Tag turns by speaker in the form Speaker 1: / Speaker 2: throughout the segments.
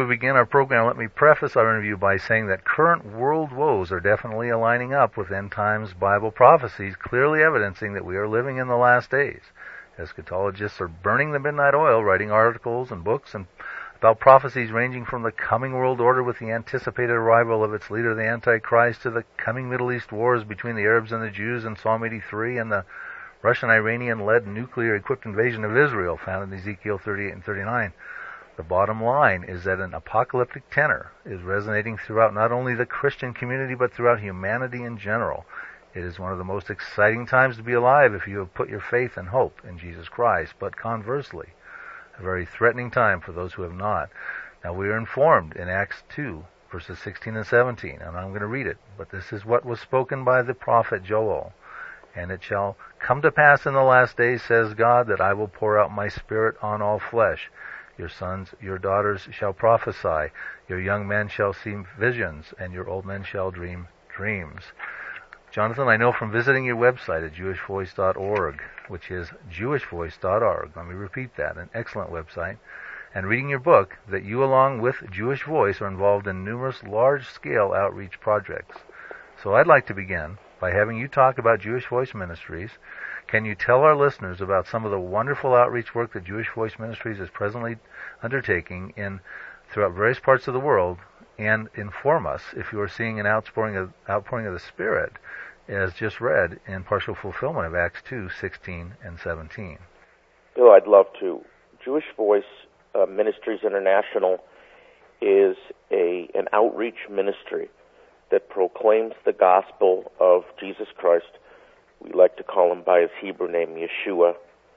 Speaker 1: begin our program, let me preface our interview by saying that current world woes are definitely aligning up with end times Bible prophecies, clearly evidencing that we are living in the last days. Eschatologists are burning the midnight oil, writing articles and books about prophecies ranging from the coming world order with the anticipated arrival of its leader, the Antichrist, to the coming Middle East wars between the Arabs and the Jews in Psalm 83 and the Russian-Iranian-led nuclear-equipped invasion of Israel found in Ezekiel 38 and 39. The bottom line is that an apocalyptic tenor is resonating throughout not only the Christian community but throughout humanity in general. It is one of the most exciting times to be alive if you have put your faith and hope in Jesus Christ, but conversely, a very threatening time for those who have not. Now we are informed in Acts 2, verses 16 and 17, and I'm going to read it, but this is what was spoken by the prophet Joel. And it shall come to pass in the last days, says God, that I will pour out my Spirit on all flesh. Your sons, your daughters shall prophesy. Your young men shall see visions, and your old men shall dream dreams. Jonathan, I know from visiting your website at jewishvoice.org, which is jewishvoice.org, let me repeat that, an excellent website, and reading your book, that you along with Jewish Voice are involved in numerous large-scale outreach projects. So I'd like to begin by having you talk about Jewish Voice Ministries. Can you tell our listeners about some of the wonderful outreach work that Jewish Voice Ministries is presently undertaking throughout various parts of the world, and inform us if you are seeing an outpouring of the Spirit, as just read in partial fulfillment of Acts 2, 16 and 17?
Speaker 2: Bill, I'd love to. Jewish Voice Ministries International is an outreach ministry that proclaims the gospel of Jesus Christ. We like to call him by his Hebrew name, Yeshua,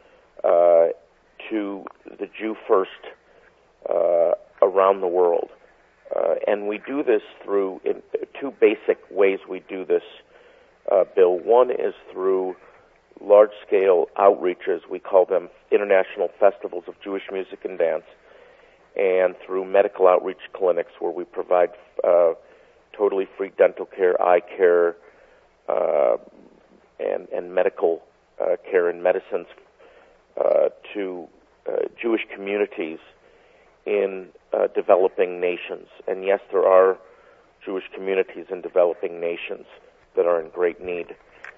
Speaker 2: to the Jew first around the world. And we do this through two basic ways we do this, Bill. One is through large-scale outreaches. We call them international festivals of Jewish music and dance, and through medical outreach clinics where we provide totally free dental care, eye care, and medical care and medicines to Jewish communities in developing nations. And yes, there are Jewish communities in developing nations that are in great need.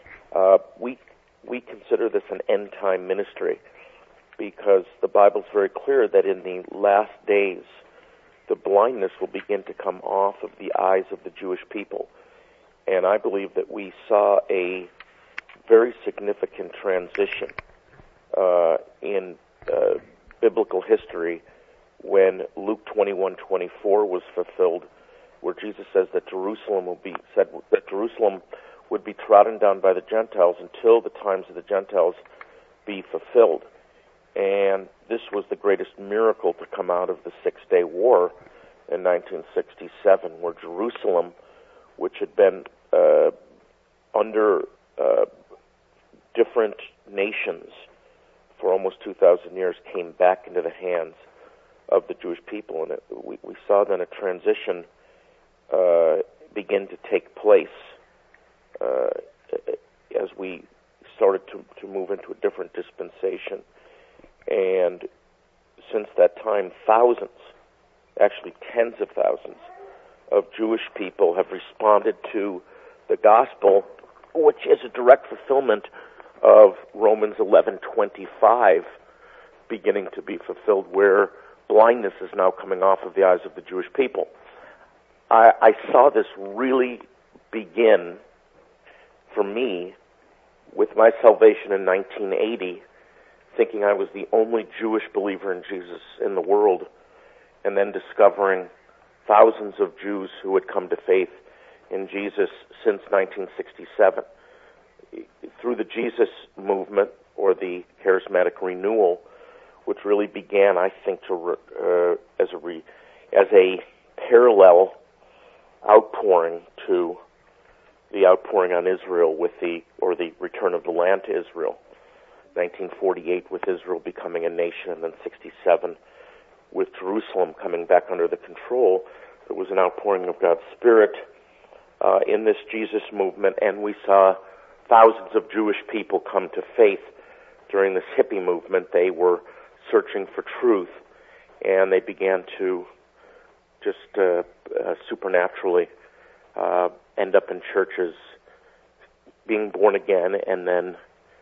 Speaker 2: We consider this an end-time ministry because the Bible's very clear that in the last days, the blindness will begin to come off of the eyes of the Jewish people. And I believe that we saw a very significant transition in biblical history when Luke 21:24 was fulfilled, where Jesus says that Jerusalem would be trodden down by the Gentiles until the times of the Gentiles be fulfilled. And this was the greatest miracle to come out of the Six-Day War in 1967, where Jerusalem, which had been under different nations for almost 2,000 years, came back into the hands of the Jewish people. And we saw then a transition begin to take place as we started to move into a different dispensation. And since that time, thousands, actually tens of thousands, of Jewish people have responded to the gospel, which is a direct fulfillment of Romans 11:25 beginning to be fulfilled, where blindness is now coming off of the eyes of the Jewish people. I saw this really begin for me with my salvation in 1980, thinking I was the only Jewish believer in Jesus in the world, and then discovering thousands of Jews who had come to faith in Jesus since 1967. Through the Jesus movement, or the charismatic renewal, which really began, I think, as a parallel outpouring to the outpouring on Israel with the return of the land to Israel. 1948 with Israel becoming a nation, and then 67 with Jerusalem coming back under the control. There was an outpouring of God's Spirit in this Jesus movement, and we saw thousands of Jewish people come to faith during this hippie movement. They were searching for truth, and they began to just supernaturally end up in churches, being born again, and then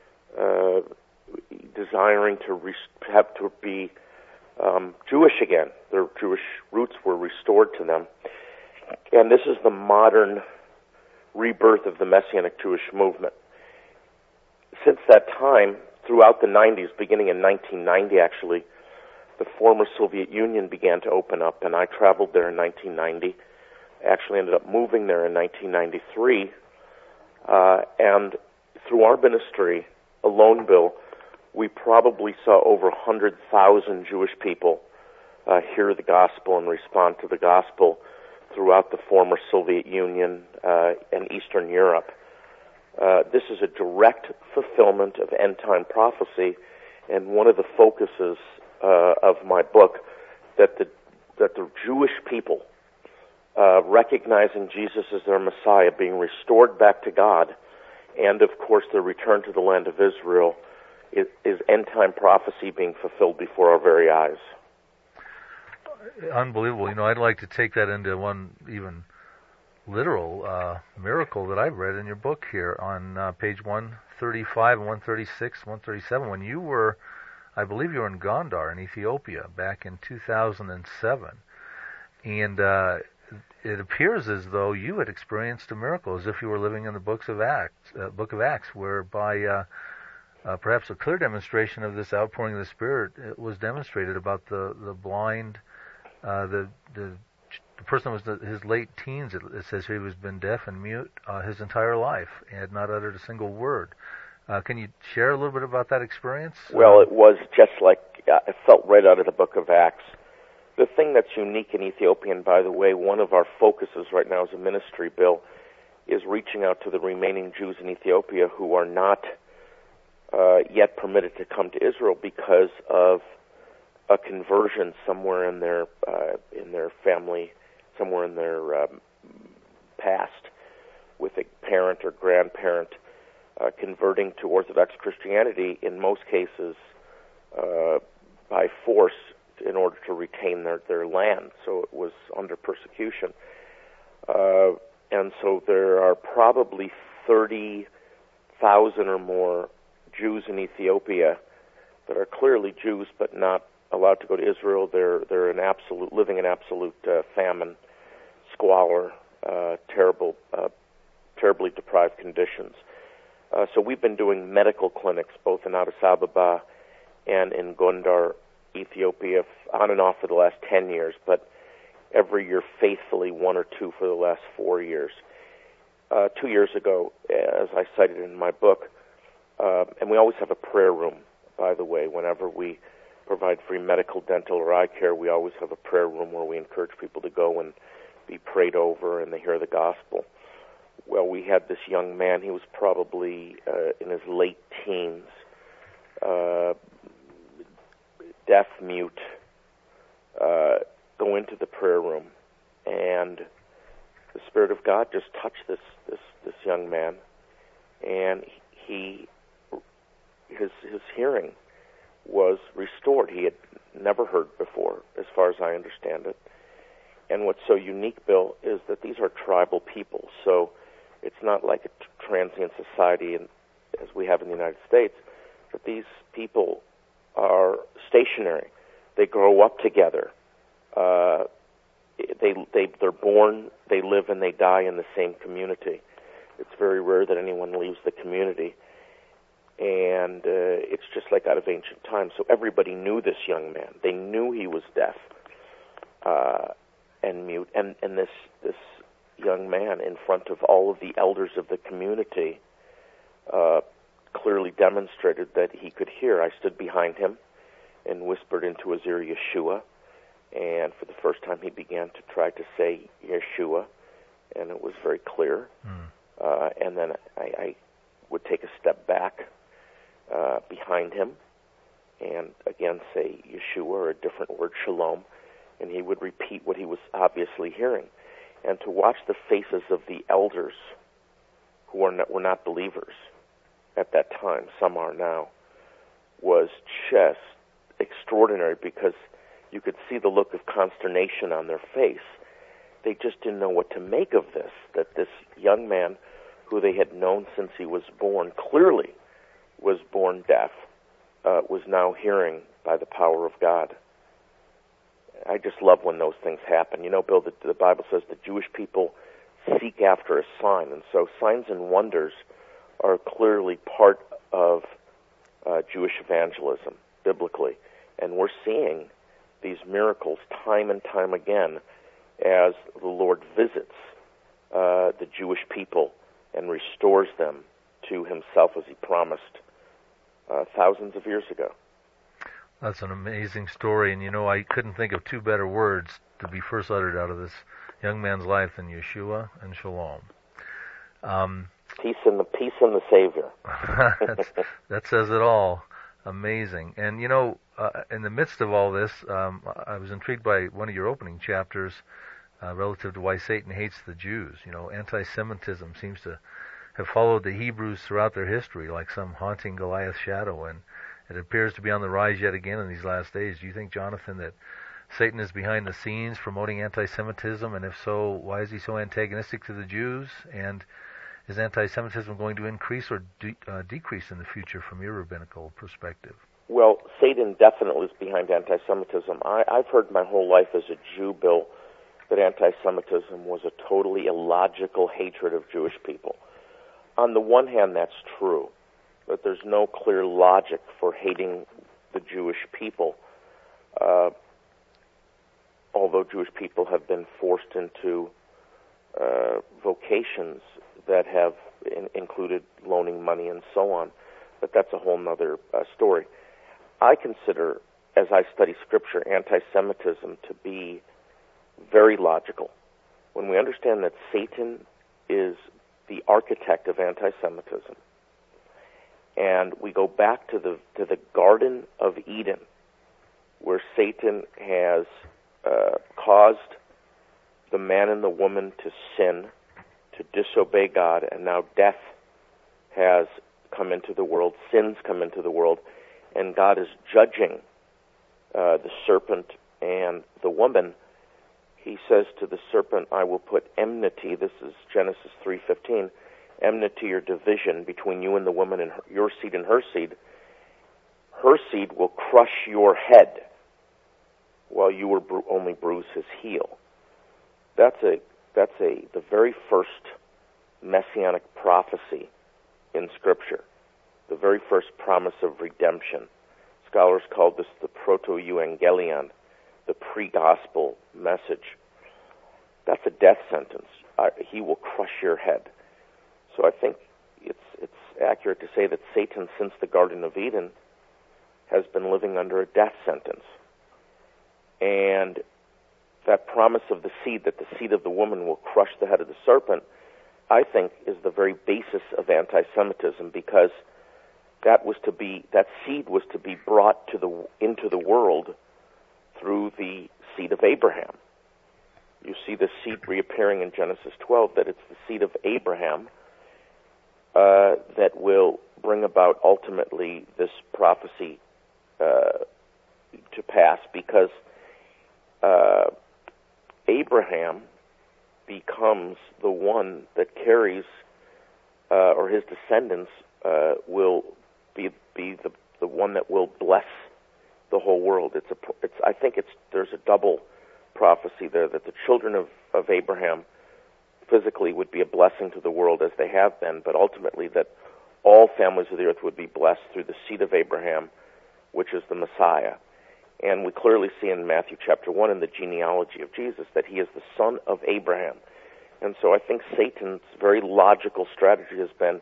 Speaker 2: desiring to have to be Jewish again. Their Jewish roots were restored to them. And this is the modern rebirth of the Messianic Jewish movement. Since that time, throughout the 90s, beginning in 1990 actually, the former Soviet Union began to open up, and I traveled there in 1990. Actually ended up moving there in 1993. And through our ministry alone, Bill, we probably saw over 100,000 Jewish people hear the gospel and respond to the gospel throughout the former Soviet Union and Eastern Europe. This is a direct fulfillment of end-time prophecy, and one of the focuses of my book, that the Jewish people, recognizing Jesus as their Messiah, being restored back to God, and of course the return to the land of Israel, is end-time prophecy being fulfilled before our very eyes.
Speaker 1: Unbelievable. I'd like to take that into one even literal miracle that I've read in your book here on page 135 and 136, 137. When you were, I believe you were in Gondar in Ethiopia back in 2007, and it appears as though you had experienced a miracle, as if you were living in the book of Acts, whereby perhaps a clear demonstration of this outpouring of the Spirit was demonstrated about the blind, the person was his late teens. It says he was been deaf and mute his entire life and had not uttered a single word. Can you share a little bit about that experience?
Speaker 2: Well, it was just like it felt right out of the book of Acts. The thing that's unique in Ethiopia, and by the way, one of our focuses right now as a ministry, Bill, is reaching out to the remaining Jews in Ethiopia who are not yet permitted to come to Israel because of a conversion somewhere in their family, somewhere in their past, with a parent or grandparent converting to Orthodox Christianity, in most cases by force, in order to retain their land. So it was under persecution. And so there are probably 30,000 or more Jews in Ethiopia that are clearly Jews but not allowed to go to Israel. They're living in absolute famine, squalor, terribly deprived conditions. So we've been doing medical clinics both in Addis Ababa and in Gondar, Ethiopia, on and off for the last 10 years, but every year faithfully, one or two for the last 4 years. 2 years ago, as I cited in my book, and we always have a prayer room, by the way. Whenever we provide free medical, dental, or eye care, we always have a prayer room where we encourage people to go and be prayed over and they hear the gospel. Well, we had this young man, he was probably in his late teens, deaf, mute, go into the prayer room, and the Spirit of God just touched this young man, and his hearing was restored. He had never heard before, as far as I understand it. And what's so unique, Bill, is that these are tribal people, so it's not like a transient society as we have in the United States, but these people are stationary. They grow up together. They're born, they live, and they die in the same community. It's very rare that anyone leaves the community, and it's just like out of ancient times. So everybody knew this young man. They knew he was deaf and mute, and this young man, in front of all of the elders of the community, clearly demonstrated that he could hear. I stood behind him and whispered into his ear, Yeshua, and for the first time he began to try to say Yeshua, and it was very clear. And then I would take a step back behind him and again say Yeshua, or a different word, Shalom, and he would repeat what he was obviously hearing. And to watch the faces of the elders who were not believers at that time, some are now, was just extraordinary, because You could see the look of consternation on their face. They just didn't know what to make of this, that this young man who they had known since he was born, clearly was born deaf, was now hearing by the power of God. I just love when those things happen. You know, Bill, the Bible says the Jewish people seek after a sign, and so signs and wonders are clearly part of Jewish evangelism, biblically. And we're seeing these miracles time and time again as the Lord visits the Jewish people and restores them to himself as he promised thousands of years ago.
Speaker 1: That's an amazing story, and you know, I couldn't think of two better words to be first uttered out of this young man's life than Yeshua and Shalom.
Speaker 2: Peace and the Savior.
Speaker 1: That says it all. Amazing. And you know, in the midst of all this, I was intrigued by one of your opening chapters relative to why Satan hates the Jews. You know, anti-Semitism seems to have followed the Hebrews throughout their history like some haunting Goliath shadow, and it appears to be on the rise yet again in these last days. Do you think, Jonathan, that Satan is behind the scenes promoting anti-Semitism, and if so, why is he so antagonistic to the Jews? And is anti-Semitism going to increase or decrease in the future from your rabbinical perspective?
Speaker 2: Well, Satan definitely is behind anti-Semitism. I've heard my whole life as a Jew, Bill, that anti-Semitism was a totally illogical hatred of Jewish people. On the one hand, that's true, but there's no clear logic for hating the Jewish people, although Jewish people have been forced into vocations that have included loaning money and so on, but that's a whole other story. I consider, as I study Scripture, anti-Semitism to be very logical. When we understand that Satan is the architect of anti-Semitism, and we go back to the Garden of Eden, where Satan has caused the man and the woman to sin, to disobey God, and now death has come into the world, sins come into the world, and God is judging the serpent and the woman. He says to the serpent, I will put enmity, this is Genesis 3:15, enmity or division between you and the woman and your seed and her seed. Her seed will crush your head, while you will only bruise his heel. That's the very first messianic prophecy in Scripture, the very first promise of redemption. Scholars call this the proto-evangelion, the pre-gospel message. That's a death sentence. He will crush your head. So I think it's accurate to say that Satan, since the Garden of Eden, has been living under a death sentence. And that promise of the seed, that the seed of the woman will crush the head of the serpent, I think is the very basis of anti-Semitism, because that seed was to be brought into the world through the seed of Abraham. You see the seed reappearing in Genesis 12, that it's the seed of Abraham that will bring about ultimately this prophecy to pass, because Abraham becomes the one that carries, or his descendants will be the one that will bless the whole world. I think there's a double prophecy there, that the children of Abraham physically would be a blessing to the world as they have been, but ultimately that all families of the earth would be blessed through the seed of Abraham, which is the Messiah. And we clearly see in Matthew chapter 1 in the genealogy of Jesus that he is the son of Abraham. And so I think Satan's very logical strategy has been,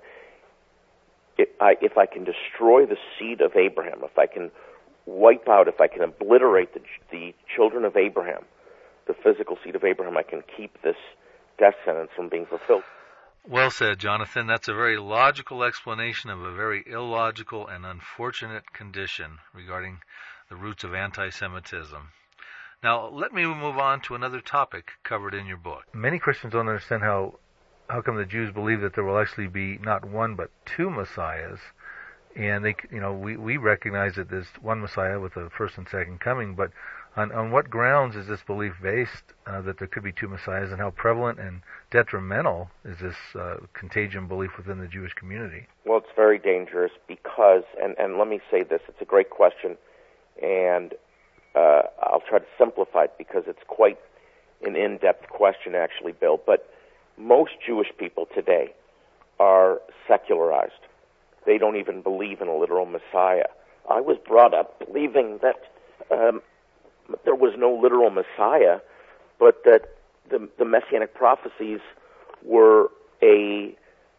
Speaker 2: if I can destroy the seed of Abraham, if I can wipe out, if I can obliterate the children of Abraham, the physical seed of Abraham, I can keep this death sentence from being fulfilled.
Speaker 1: Well said, Jonathan. That's a very logical explanation of a very illogical and unfortunate condition regarding the roots of anti-Semitism. Now, let me move on to another topic covered in your book. Many Christians don't understand how come the Jews believe that there will actually be not one but two Messiahs, and we recognize that there's one Messiah with the first and second coming, but On what grounds is this belief based, that there could be two messiahs, and how prevalent and detrimental is this contagion belief within the Jewish community?
Speaker 2: Well, it's very dangerous because, and let me say this, it's a great question, and I'll try to simplify it because it's quite an in-depth question, actually, Bill. But most Jewish people today are secularized. They don't even believe in a literal Messiah. I was brought up believing that there was no literal Messiah, but that the Messianic prophecies were a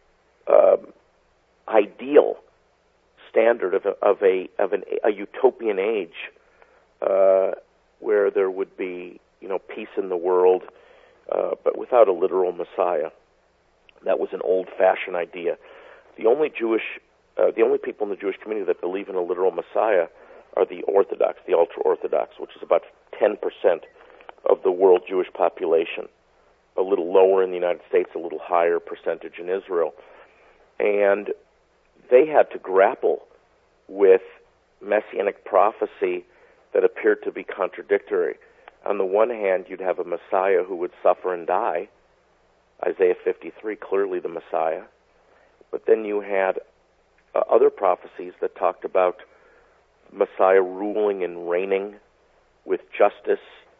Speaker 2: ideal standard of a utopian age where there would be peace in the world, but without a literal Messiah. That was an old-fashioned idea. The only people in the Jewish community that believe in a literal Messiah are the Orthodox, the ultra-Orthodox, which is about 10% of the world Jewish population, a little lower in the United States, a little higher percentage in Israel. And they had to grapple with Messianic prophecy that appeared to be contradictory. On the one hand, you'd have a Messiah who would suffer and die, Isaiah 53, clearly the Messiah. But then you had other prophecies that talked about Messiah ruling and reigning with justice,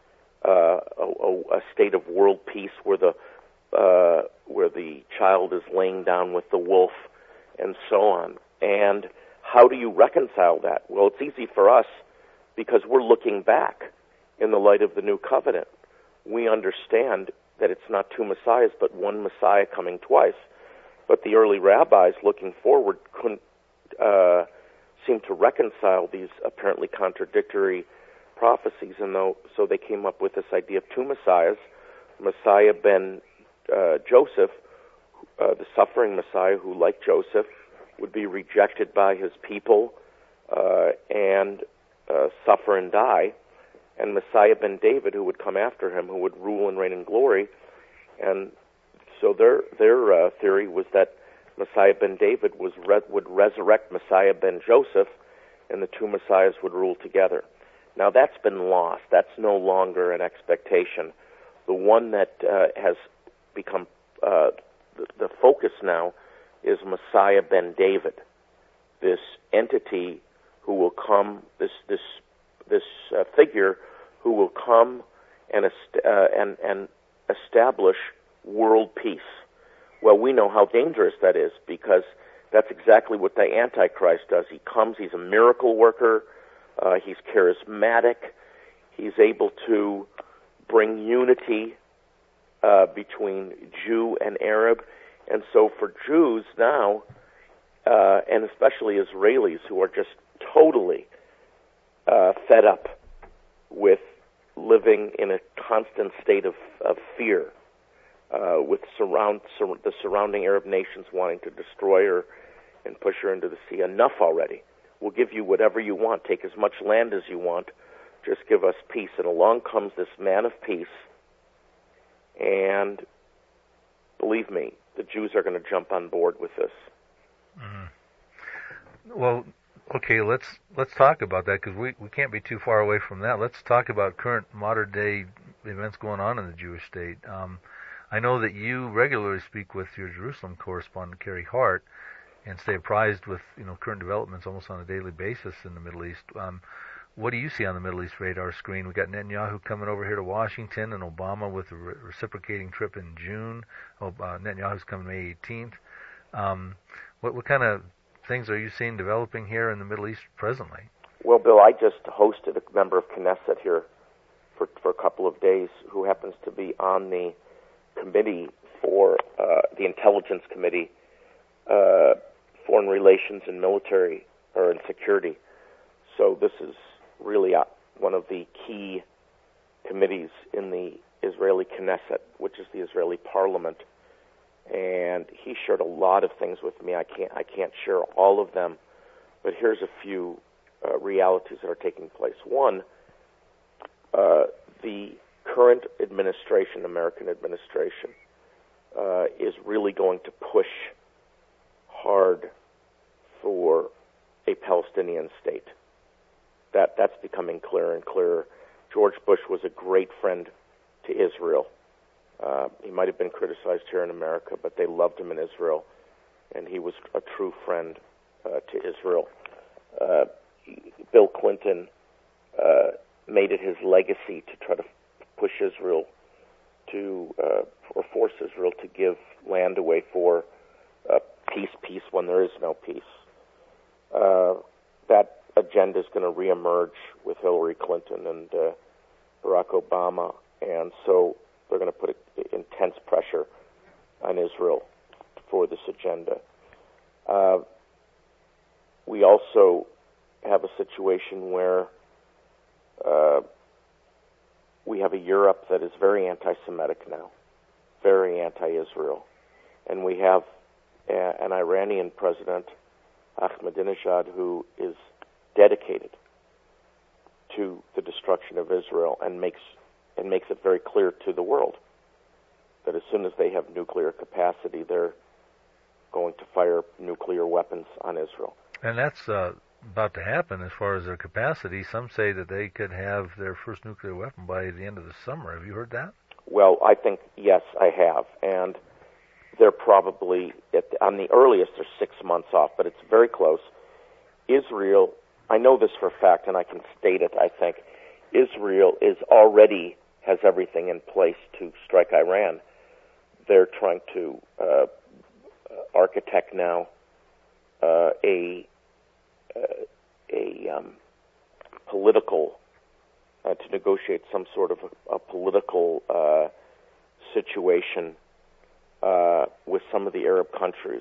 Speaker 2: a state of world peace where the child is laying down with the wolf, and so on. And how do you reconcile that? Well, it's easy for us because we're looking back in the light of the new covenant. We understand that it's not two messiahs, but one Messiah coming twice. But the early rabbis, looking forward, couldn't seem to reconcile these apparently contradictory prophecies, and so they came up with this idea of two messiahs: Messiah ben Joseph, the suffering Messiah who, like Joseph, would be rejected by his people and suffer and die, and Messiah ben David, who would come after him, who would rule and reign in glory. And so their theory was that Messiah ben David would resurrect Messiah ben Joseph, and the two messiahs would rule together. Now that's been lost. That's no longer an expectation. The one that has become the focus now is Messiah ben David, this entity who will come, this figure who will come and establish world peace. Well, we know how dangerous that is because that's exactly what the Antichrist does. He comes, he's a miracle worker, he's charismatic, he's able to bring unity between Jew and Arab. And so for Jews now, and especially Israelis who are just totally fed up with living in a constant state of fear, with the surrounding Arab nations wanting to destroy her and push her into the sea. Enough already. We'll give you whatever you want. Take as much land as you want. Just give us peace. And along comes this man of peace. And believe me, the Jews are going to jump on board with this.
Speaker 1: Mm-hmm. Well, okay, let's talk about that because we can't be too far away from that. Let's talk about current modern day events going on in the Jewish state. I know that you regularly speak with your Jerusalem correspondent, Carrie Hart, and stay apprised with current developments almost on a daily basis in the Middle East. What do you see on the Middle East radar screen? We got Netanyahu coming over here to Washington, and Obama with a reciprocating trip in June. Netanyahu's coming May 18th. What kind of things are you seeing developing here in the Middle East presently?
Speaker 2: Well, Bill, I just hosted a member of Knesset here for a couple of days who happens to be on the committee for the Intelligence Committee, Foreign Relations and Military, or in Security. So this is really one of the key committees in the Israeli Knesset, which is the Israeli Parliament. And he shared a lot of things with me. I can't share all of them, but here's a few realities that are taking place. One, the current administration, American administration, is really going to push hard for a Palestinian state. That's becoming clearer and clearer. George Bush was a great friend to Israel. He might have been criticized here in America, but they loved him in Israel, and he was a true friend to Israel. Bill Clinton made it his legacy to try to push Israel to, or force Israel to give land away for peace when there is no peace. That agenda is going to reemerge with Hillary Clinton and Barack Obama, and so they're going to put intense pressure on Israel for this agenda. We also have a situation where we have a Europe that is very anti-Semitic now, very anti-Israel, and we have an Iranian president, Ahmadinejad, who is dedicated to the destruction of Israel and makes it very clear to the world that as soon as they have nuclear capacity, they're going to fire nuclear weapons on Israel.
Speaker 1: And that's about to happen as far as their capacity. Some say that they could have their first nuclear weapon by the end of the summer. Have you heard that?
Speaker 2: Well, I think, yes, I have. And they're probably, on the earliest, they're 6 months off, but it's very close. Israel, I know this for a fact, and I can state it, I think. Israel already has everything in place to strike Iran. They're trying to architect now a political, to negotiate some sort of a political situation with some of the Arab countries.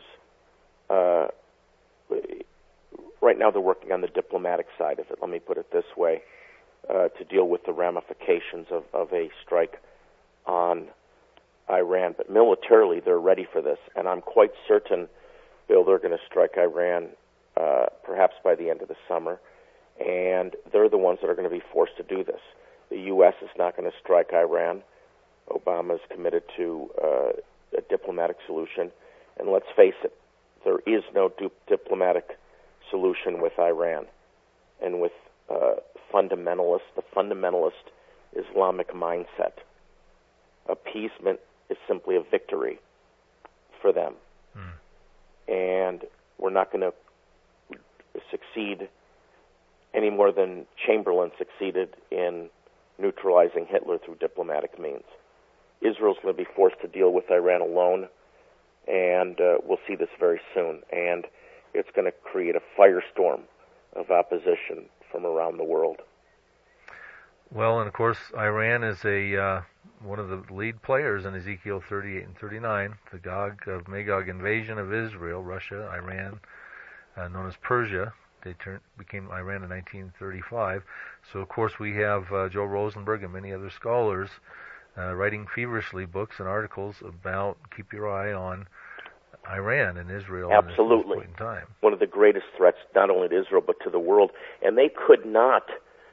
Speaker 2: Right now they're working on the diplomatic side of it, let me put it this way, to deal with the ramifications of a strike on Iran. But militarily, they're ready for this, and I'm quite certain, Bill, they're going to strike Iran perhaps by the end of the summer, and they're the ones that are going to be forced to do this. The U.S. is not going to strike Iran. Obama is committed to a diplomatic solution, and let's face it, there is no diplomatic solution with Iran and with the fundamentalist Islamic mindset. Appeasement is simply a victory for them. And we're not going to succeed any more than Chamberlain succeeded in neutralizing Hitler through diplomatic means. Israel's going to be forced to deal with Iran alone, and we'll see this very soon. And it's going to create a firestorm of opposition from around the world.
Speaker 1: Well, and of course, Iran is one of the lead players in Ezekiel 38 and 39, the Gog of Magog invasion of Israel, Russia, Iran, known as Persia. They became Iran in 1935. So, of course, we have Joel Rosenberg and many other scholars writing feverishly books and articles about keep your eye on Iran and Israel.
Speaker 2: Absolutely.
Speaker 1: At this point in time.
Speaker 2: One of the greatest threats, not only to Israel, but to the world. And they could not,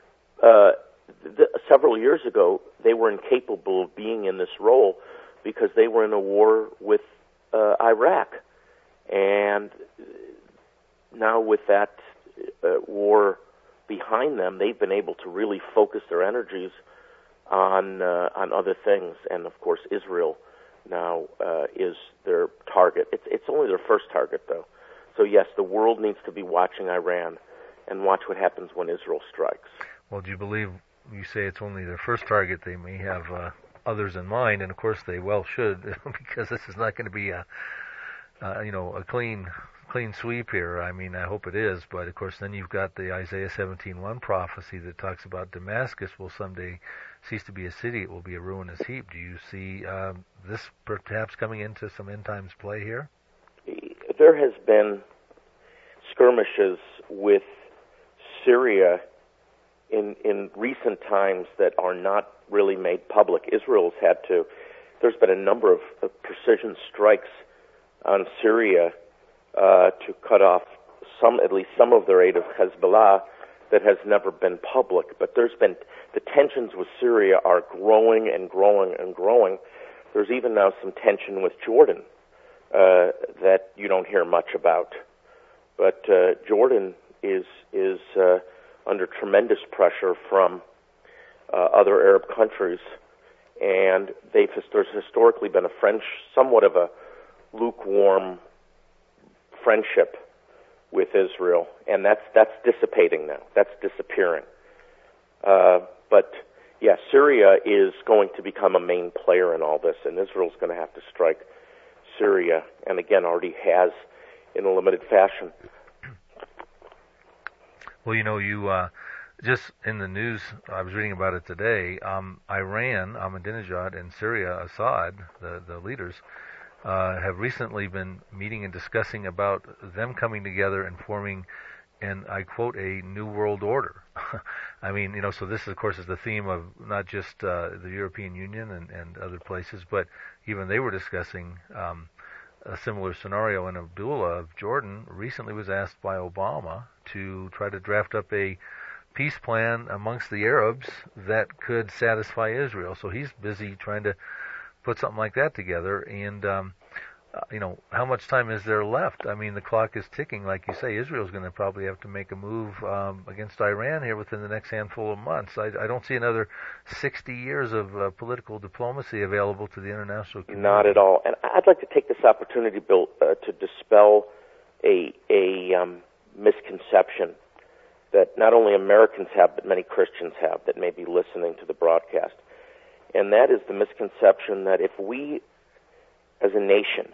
Speaker 2: several years ago, they were incapable of being in this role because they were in a war with Iraq. And now with that war behind them, they've been able to really focus their energies on other things. And, of course, Israel now is their target. It's only their first target, though. So, yes, the world needs to be watching Iran and watch what happens when Israel strikes.
Speaker 1: Well, do you believe, you say it's only their first target, they may have others in mind, and of course they well should, because this is not going to be a clean sweep here. I mean, I hope it is, but of course then you've got the Isaiah 17:1 prophecy that talks about Damascus will someday cease to be a city, it will be a ruinous heap. Do you see this perhaps coming into some end times play here?
Speaker 2: There has been skirmishes with Syria in recent times that are not really made public. Israel's there's been a number of precision strikes on Syria to cut off at least some of their aid of Hezbollah that has never been public. But the tensions with Syria are growing and growing and growing. There's even now some tension with Jordan that you don't hear much about. But Jordan is under tremendous pressure from other Arab countries, and there's historically been somewhat of a lukewarm friendship with Israel, and that's dissipating now. That's disappearing. But yeah, Syria is going to become a main player in all this, and Israel's going to have to strike Syria, and again already has in a limited fashion.
Speaker 1: Well, you just in the news, I was reading about it today. Iran, Ahmadinejad, and Syria, Assad, the leaders, have recently been meeting and discussing about them coming together and forming, and I quote, a new world order. I mean, so this, of course, is the theme of not just the European Union and other places, but even they were discussing a similar scenario. And Abdullah of Jordan recently was asked by Obama to try to draft up a peace plan amongst the Arabs that could satisfy Israel. So he's busy trying to put something like that together. And how much time is there left? I mean, the clock is ticking. Like you say, Israel's going to probably have to make a move against Iran here within the next handful of months. I don't see another 60 years of political diplomacy available to the international community.
Speaker 2: Not at all. And I'd like to take this opportunity, Bill, to dispel a misconception that not only Americans have, but many Christians have that may be listening to the broadcast. And that is the misconception that if we, as a nation,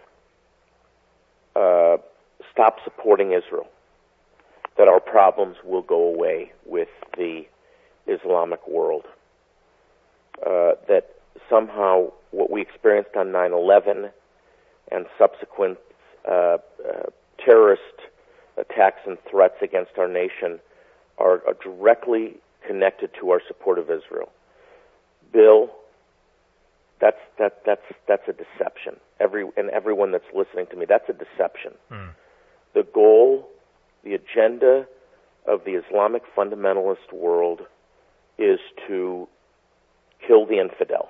Speaker 2: stop supporting Israel, that our problems will go away with the Islamic world. That somehow what we experienced on 9/11 and subsequent terrorist attacks and threats against our nation are directly connected to our support of Israel. Bill, that's a deception. Everyone that's listening to me, that's a deception. The goal, the agenda of the Islamic fundamentalist world is to kill the infidel.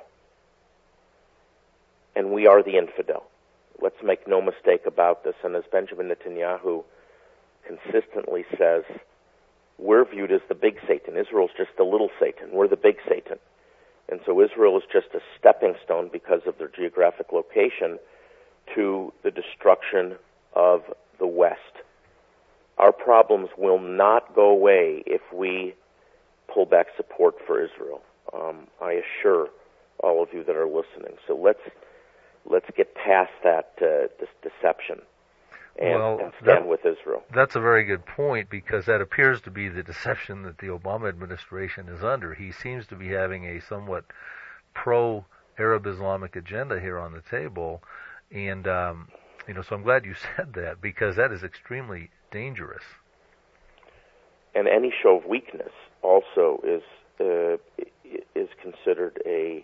Speaker 2: And we are the infidel. Let's make no mistake about this. And as Benjamin Netanyahu consistently says, we're viewed as the big Satan. Israel's just the little Satan. We're the big Satan. And so Israel is just a stepping stone because of their geographic location to the destruction of the West. Our problems will not go away if we pull back support for Israel. I assure all of you that are listening. So let's get past that this deception and stand with Israel.
Speaker 1: That's a very good point, because that appears to be the deception that the Obama administration is under. He seems to be having a somewhat pro-Arab Islamic agenda here on the table, and so I'm glad you said that, because that is extremely dangerous.
Speaker 2: And any show of weakness also is considered a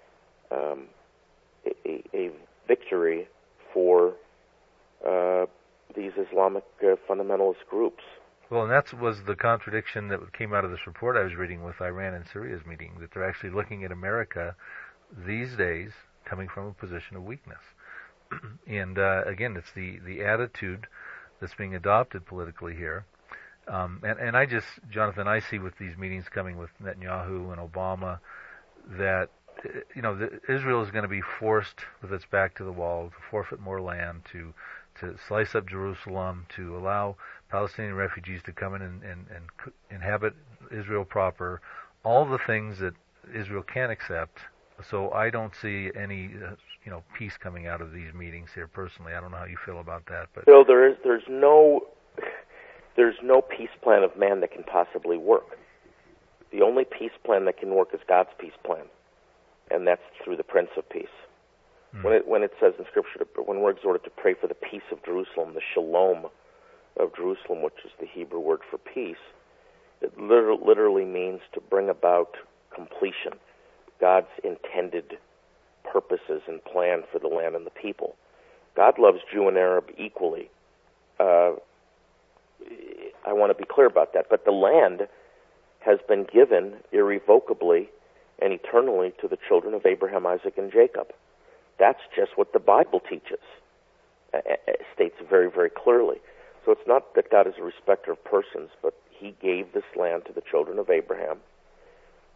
Speaker 2: victory for these Islamic fundamentalist groups.
Speaker 1: Well, and that was the contradiction that came out of this report I was reading with Iran and Syria's meeting, that they're actually looking at America these days coming from a position of weakness. And again, it's the attitude that's being adopted politically here. And I just, Jonathan, I see with these meetings coming with Netanyahu and Obama that Israel is going to be forced with its back to the wall to forfeit more land, to slice up Jerusalem, to allow Palestinian refugees to come in and inhabit Israel proper, all the things that Israel can't accept. So I don't see any peace coming out of these meetings here personally. I don't know how you feel about that, but
Speaker 2: Bill, there's no peace plan of man that can possibly work. The only peace plan that can work is God's peace plan, and that's through the Prince of Peace. When it says in Scripture, when we're exhorted to pray for the peace of Jerusalem, the shalom of Jerusalem, which is the Hebrew word for peace, it literally means to bring about completion, God's intended purposes and plan for the land and the people. God loves Jew and Arab equally. I want to be clear about that. But the land has been given irrevocably and eternally to the children of Abraham, Isaac, and Jacob. That's just what the Bible teaches, states very, very clearly. So it's not that God is a respecter of persons, but he gave this land to the children of Abraham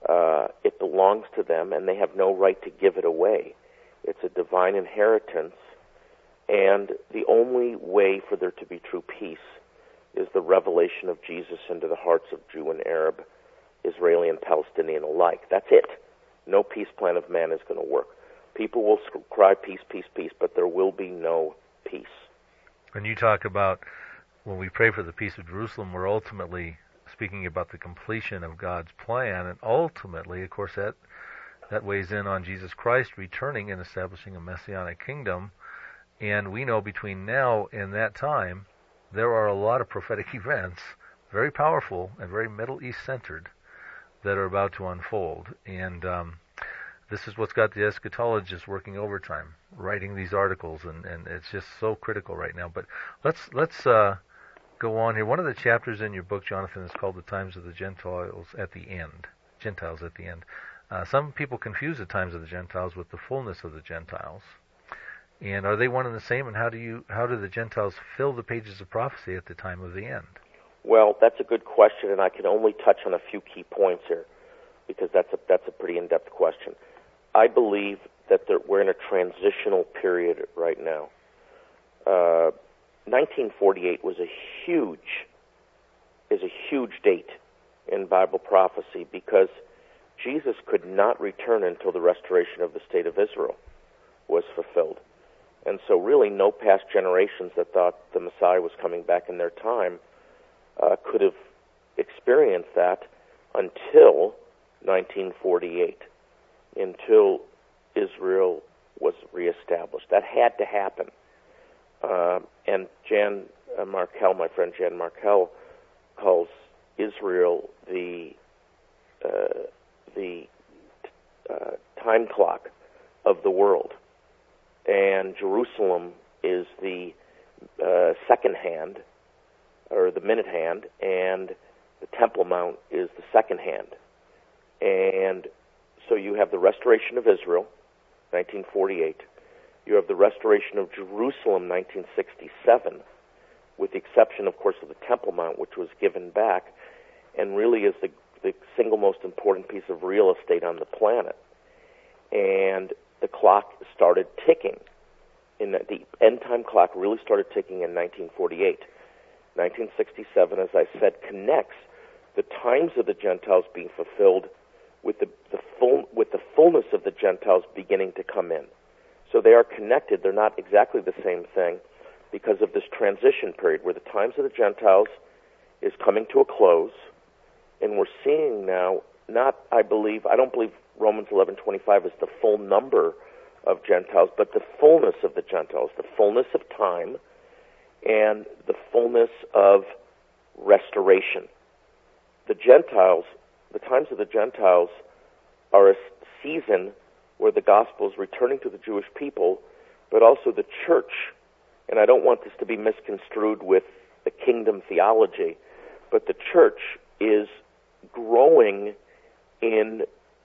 Speaker 2: It belongs to them, and they have no right to give it away. It's a divine inheritance, and the only way for there to be true peace is the revelation of Jesus into the hearts of Jew and Arab, Israeli and Palestinian alike. That's it. No peace plan of man is going to work. People will cry peace, peace, peace, but there will be no peace.
Speaker 1: When you talk about when we pray for the peace of Jerusalem, we're ultimately speaking about the completion of God's plan, and ultimately, of course, that weighs in on Jesus Christ returning and establishing a messianic kingdom. And we know between now and that time, there are a lot of prophetic events, very powerful and very Middle East centered, that are about to unfold. And this is what's got the eschatologists working overtime, writing these articles, and it's just so critical right now. But let's go on here. One of the chapters in your book, Jonathan, is called "The Times of the Gentiles at the End." Gentiles at the End. Some people confuse the times of the Gentiles with the fullness of the Gentiles. And are they one and the same? And how do the Gentiles fill the pages of prophecy at the time of the end?
Speaker 2: Well, that's a good question, and I can only touch on a few key points here, because that's a pretty in-depth question. I believe that we're in a transitional period right now. 1948 was a huge date in Bible prophecy, because Jesus could not return until the restoration of the state of Israel was fulfilled. And so really no past generations that thought the Messiah was coming back in their time could have experienced that until 1948, until Israel was reestablished. That had to happen. And Jan Markell, my friend Jan Markell, calls Israel the time clock of the world, and Jerusalem is the second hand, or the minute hand, and the Temple Mount is the second hand. And so you have the restoration of Israel, 1948. You have the restoration of Jerusalem, 1967, with the exception, of course, of the Temple Mount, which was given back, and really is the single most important piece of real estate on the planet. And the clock started ticking. The end-time clock really started ticking in 1948. 1967, as I said, connects the times of the Gentiles being fulfilled with the fullness of the Gentiles beginning to come in. So they are connected. They're not exactly the same thing because of this transition period where the times of the Gentiles is coming to a close, and we're seeing now, I don't believe Romans 11:25 is the full number of Gentiles, but the fullness of the Gentiles, the fullness of time, and the fullness of restoration. The Gentiles, the times of the Gentiles, are a season where the gospel is returning to the Jewish people, but also the church, and I don't want this to be misconstrued with the kingdom theology, but the church is growing in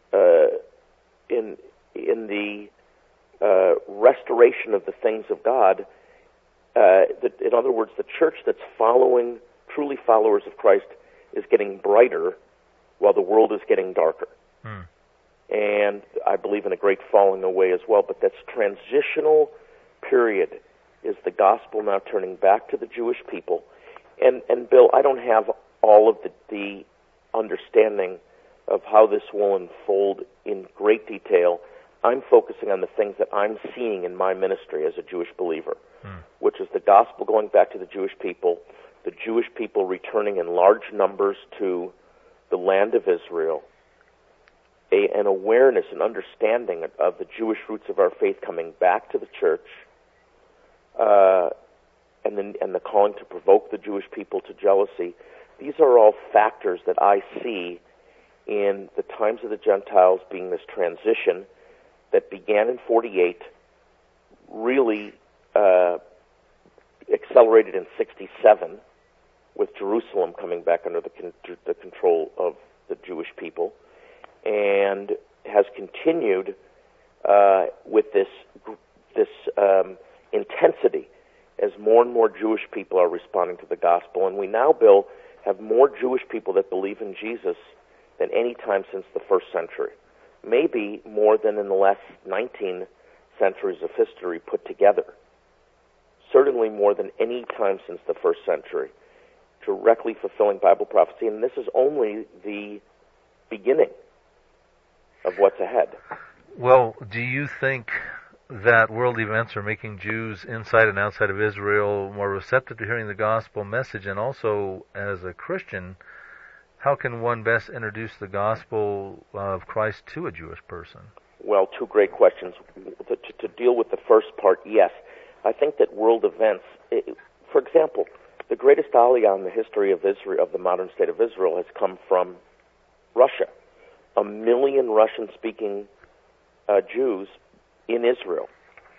Speaker 2: the restoration of the things of God. In other words, the church that's following, truly followers of Christ, is getting brighter while the world is getting darker. And I believe in a great falling away as well, but this transitional period is the gospel now turning back to the Jewish people. And Bill, I don't have all of the understanding of how this will unfold in great detail. I'm focusing on the things that I'm seeing in my ministry as a Jewish believer, which is the gospel going back to the Jewish people, the Jewish people returning in large numbers to the land of Israel, an awareness and understanding of the Jewish roots of our faith coming back to the church, and the calling to provoke the Jewish people to jealousy. These are all factors that I see in the times of the Gentiles being this transition that began in 48, really accelerated in 67, with Jerusalem coming back under the control of the Jewish people, and has continued with this intensity as more and more Jewish people are responding to the gospel. And we now, Bill, have more Jewish people that believe in Jesus than any time since the first century. Maybe more than in the last 19 centuries of history put together. Certainly more than any time since the first century. Directly fulfilling Bible prophecy, and this is only the beginning of what's ahead.
Speaker 1: Well, do you think that world events are making Jews inside and outside of Israel more receptive to hearing the gospel message? And also, as a Christian, how can one best introduce the gospel of Christ to a Jewish person?
Speaker 2: Well, two great questions. To deal with the first part, yes. I think that world events, for example, the greatest aliyah in the history of Israel, of the modern state of Israel, has come from Russia. 1 million Russian-speaking Jews in Israel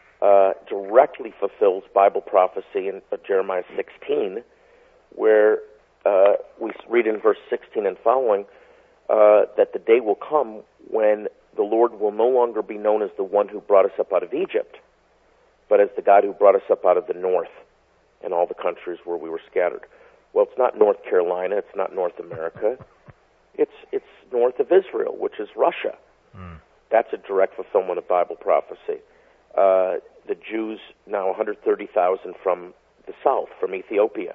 Speaker 2: directly fulfills Bible prophecy in Jeremiah 16, where we read in verse 16 and following that the day will come when the Lord will no longer be known as the one who brought us up out of Egypt, but as the God who brought us up out of the north and all the countries where we were scattered. Well, it's not North Carolina, it's not North America, it's north of Israel, which is Russia. That's a direct fulfillment of Bible prophecy. The Jews, now 130,000 from the south, from Ethiopia.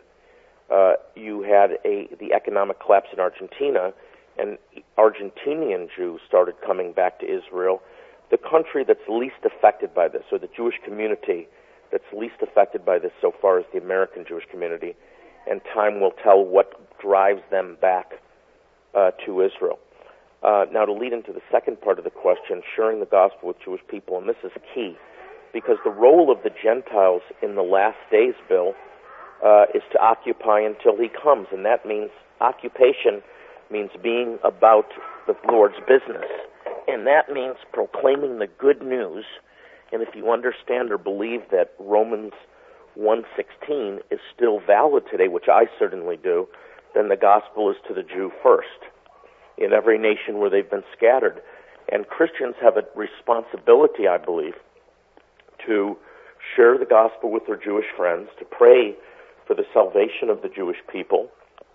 Speaker 2: You had the economic collapse in Argentina, and Argentinian Jews started coming back to Israel. The country that's least affected by this, or the Jewish community that's least affected by this so far, is the American Jewish community, and time will tell what drives them back to Israel. Now, to lead into the second part of the question, sharing the gospel with Jewish people, and this is key, because the role of the Gentiles in the last days, Bill, is to occupy until he comes, and that means occupation means being about the Lord's business, and that means proclaiming the good news. And if you understand or believe that Romans 1:16 is still valid today, which I certainly do, then the gospel is to the Jew first, in every nation where they've been scattered. And Christians have a responsibility, I believe, to share the gospel with their Jewish friends, to pray for the salvation of the Jewish people,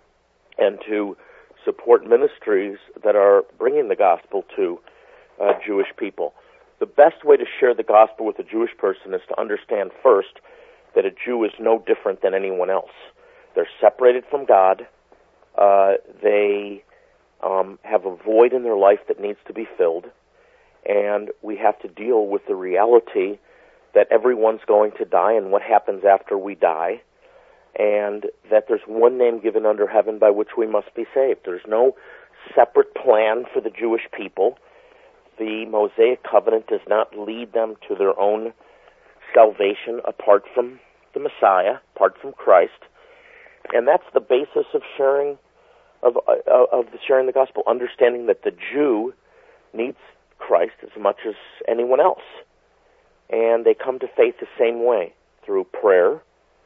Speaker 2: and to support ministries that are bringing the gospel to Jewish people. The best way to share the gospel with a Jewish person is to understand first that a Jew is no different than anyone else. They're separated from God. They have a void in their life that needs to be filled, and we have to deal with the reality that everyone's going to die and what happens after we die, and that there's one name given under heaven by which we must be saved. There's no separate plan for the Jewish people. The Mosaic covenant does not lead them to their own salvation apart from the Messiah, apart from Christ, and that's the basis of sharing sharing the gospel, understanding that the Jew needs Christ as much as anyone else, and they come to faith the same way, through prayer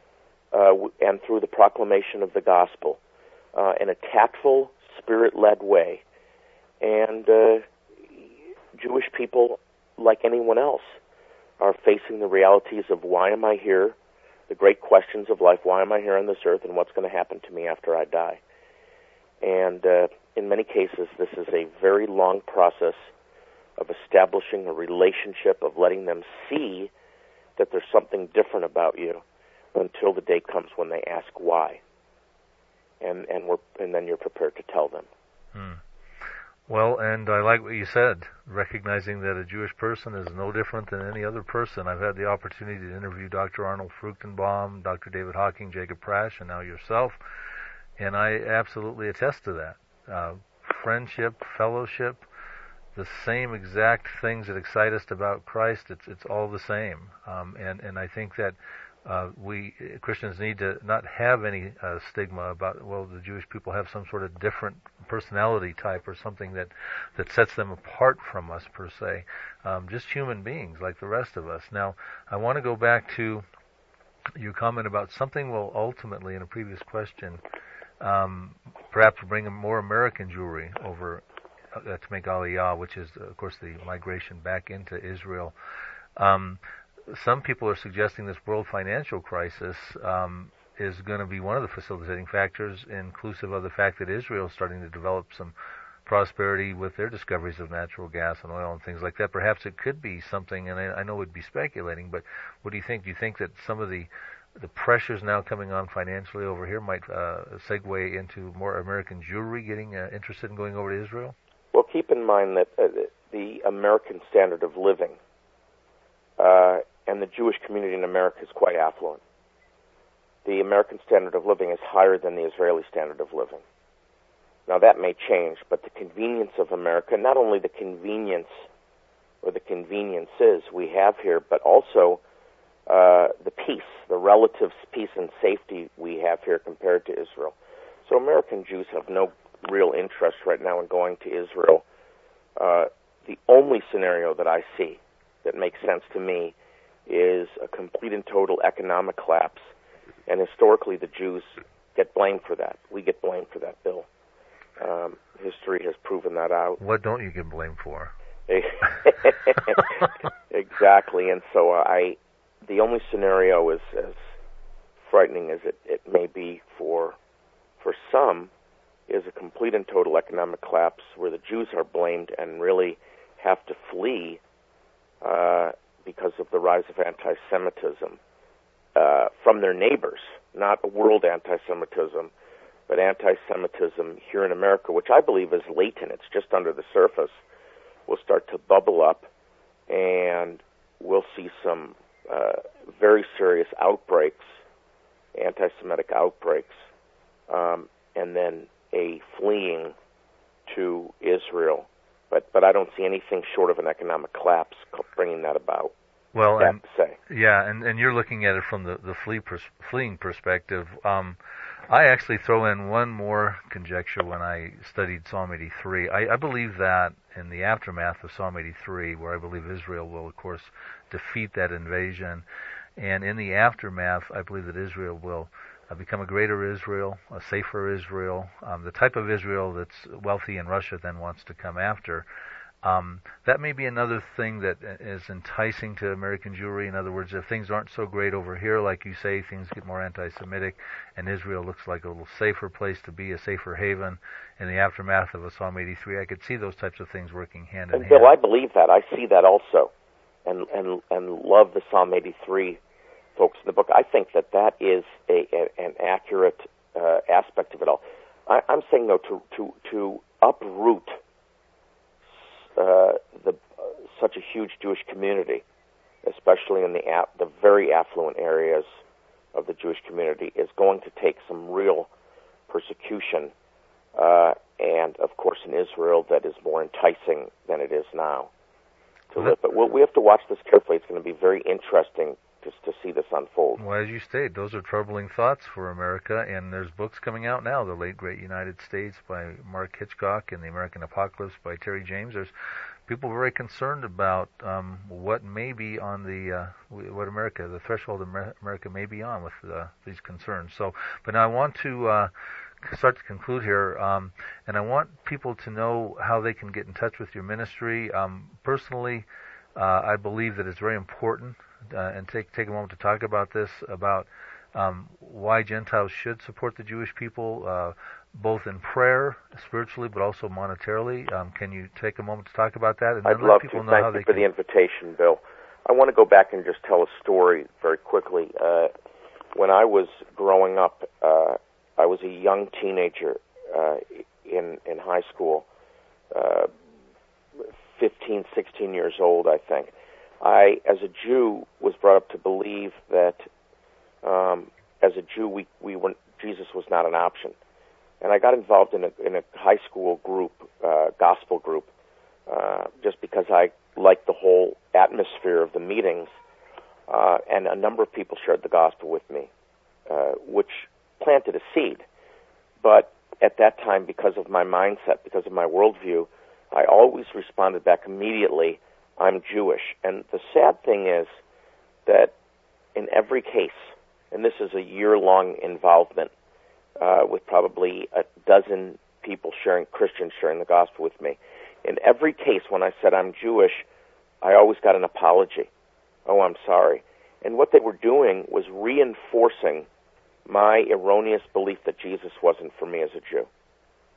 Speaker 2: and through the proclamation of the gospel in a tactful, Spirit-led way. And Jewish people, like anyone else, are facing the realities of why am I here, the great questions of life, why am I here on this earth, and what's going to happen to me after I die. And in many cases, this is a very long process of establishing a relationship, of letting them see that there's something different about you until the day comes when they ask why. And then you're prepared to tell them.
Speaker 1: Well, and I like what you said, recognizing that a Jewish person is no different than any other person. I've had the opportunity to interview Dr. Arnold Fruchtenbaum, Dr. David Hawking, Jacob Prasch, and now yourself, and I absolutely attest to that. Friendship, fellowship, the same exact things that excite us about Christ, it's all the same. And I think that we Christians need to not have any stigma about, well, the Jewish people have some sort of different personality type or something that sets them apart from us per se. Just human beings like the rest of us. Now, I want to go back to your comment about something will ultimately, in a previous question, perhaps bring more American Jewry over to make Aliyah, which is, of course, the migration back into Israel. Some people are suggesting this world financial crisis is going to be one of the facilitating factors, inclusive of the fact that Israel is starting to develop some prosperity with their discoveries of natural gas and oil and things like that. Perhaps it could be something, and I know we'd be speculating, but what do you think? Do you think that some of the pressures now coming on financially over here might segue into more American Jewry getting interested in going over to Israel?
Speaker 2: Well, keep in mind that the American standard of living and the Jewish community in America is quite affluent. The American standard of living is higher than the Israeli standard of living. Now, that may change, but the convenience of America, not only the convenience or the conveniences we have here, but also the peace, the relative peace and safety we have here compared to Israel. So American Jews have no real interest right now in going to Israel. The only scenario that I see that makes sense to me is a complete and total economic collapse, and historically the Jews get blamed for that. We get blamed for that, Bill. History has proven that out.
Speaker 1: What don't you get blamed for?
Speaker 2: Exactly, and so the only scenario is as frightening as it may be for some, is a complete and total economic collapse where the Jews are blamed and really have to flee because of the rise of anti-Semitism from their neighbors, not world anti-Semitism, but anti-Semitism here in America, which I believe is latent. It's just under the surface. Will start to bubble up, and we'll see some very serious outbreaks, anti-Semitic outbreaks, and then a fleeing to Israel. But I don't see anything short of an economic collapse bringing that about.
Speaker 1: Well,
Speaker 2: I have to say.
Speaker 1: Yeah, and you're looking at it from the fleeing perspective. I actually throw in one more conjecture when I studied Psalm 83. I believe that in the aftermath of Psalm 83, where I believe Israel will, of course, defeat that invasion, and in the aftermath, I believe that Israel will become a greater Israel, a safer Israel, the type of Israel that's wealthy and Russia then wants to come after. That may be another thing that is enticing to American Jewry. In other words, if things aren't so great over here, like you say, things get more anti-Semitic, and Israel looks like a little safer place to be, a safer haven in the aftermath of a Psalm 83. I could see those types of things working hand in hand.
Speaker 2: Bill, I believe that. I see that also, and love the Psalm 83 folks in the book. I think that is an accurate aspect of it all. I'm saying, though, to uproot such a huge Jewish community, especially in the very affluent areas of the Jewish community, is going to take some real persecution, and of course in Israel that is more enticing than it is now to live. But we have to watch this carefully. It's going to be very interesting to see this unfold.
Speaker 1: Well, as you state, those are troubling thoughts for America, and there's books coming out now, The Late Great United States by Mark Hitchcock and The American Apocalypse by Terry James. There's people very concerned about what may be on the threshold America may be on with these concerns. So, but now I want to start to conclude here, and I want people to know how they can get in touch with your ministry. Personally, I believe that it's very important, and take a moment to talk about this, about why Gentiles should support the Jewish people, both in prayer, spiritually, but also monetarily. Can you take a moment to talk about that? And
Speaker 2: I'd
Speaker 1: then
Speaker 2: love
Speaker 1: let people
Speaker 2: to.
Speaker 1: know
Speaker 2: Thank
Speaker 1: how
Speaker 2: you
Speaker 1: they
Speaker 2: for the invitation, Bill. I want to go back and just tell a story very quickly. When I was growing up, I was a young teenager in high school, 15, 16 years old, I think. I, as a Jew, was brought up to believe that as a Jew, Jesus was not an option. And I got involved in a high school group, gospel group, just because I liked the whole atmosphere of the meetings. And a number of people shared the gospel with me, which planted a seed. But at that time, because of my mindset, because of my worldview, I always responded back immediately, I'm Jewish. And the sad thing is that in every case, and this is a year-long involvement with probably a dozen people Christians sharing the gospel with me. In every case, when I said I'm Jewish, I always got an apology. Oh, I'm sorry. And what they were doing was reinforcing my erroneous belief that Jesus wasn't for me as a Jew.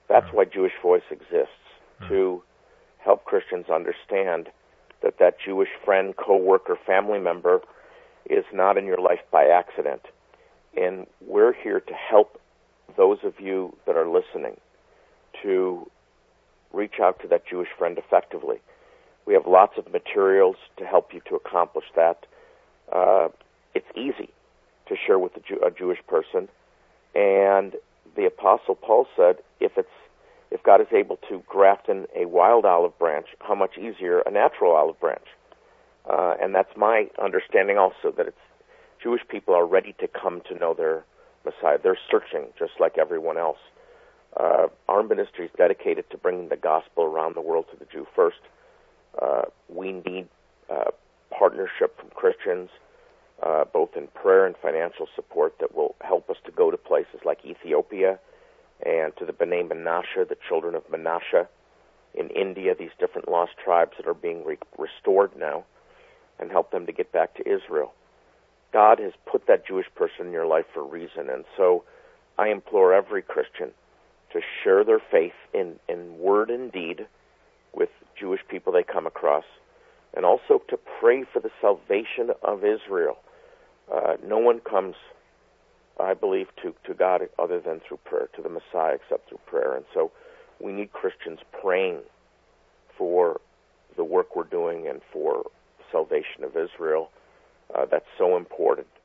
Speaker 2: That's why Jewish Voice exists, to help Christians understand that that Jewish friend, coworker, family member is not in your life by accident. And we're here to help those of you that are listening to reach out to that Jewish friend effectively. We have lots of materials to help you to accomplish that. It's easy to share with a Jewish person, and the Apostle Paul said, if God is able to graft in a wild olive branch, how much easier a natural olive branch? And that's my understanding also, that it's Jewish people are ready to come to know their Messiah. They're searching just like everyone else. Our ministry is dedicated to bringing the gospel around the world to the Jew first. We need partnership from Christians, both in prayer and financial support, that will help us to go to places like Ethiopia and to the B'nai Menashe, the children of Menashe in India, these different lost tribes that are being restored now, and help them to get back to Israel. God has put that Jewish person in your life for a reason, and so I implore every Christian to share their faith in word and deed with Jewish people they come across, and also to pray for the salvation of Israel. No one comes, I believe, to God other than through prayer, to the Messiah except through prayer. And so we need Christians praying for the work we're doing and for the salvation of Israel. That's so important.